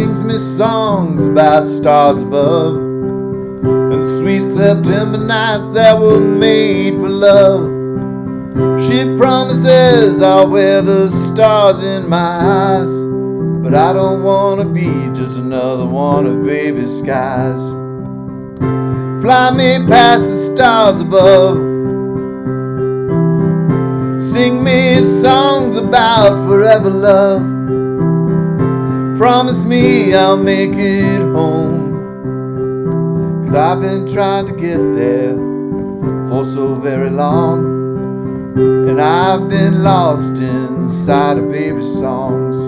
sings me songs about stars above and sweet September nights that were made for love. She promises I'll wear the stars in my eyes, but I don't want to be just another one of baby's skies. Fly me past the stars above, sing me songs about forever love. Promise me I'll make it home, 'cause I've been trying to get there for so very long, and I've been lost inside of baby songs.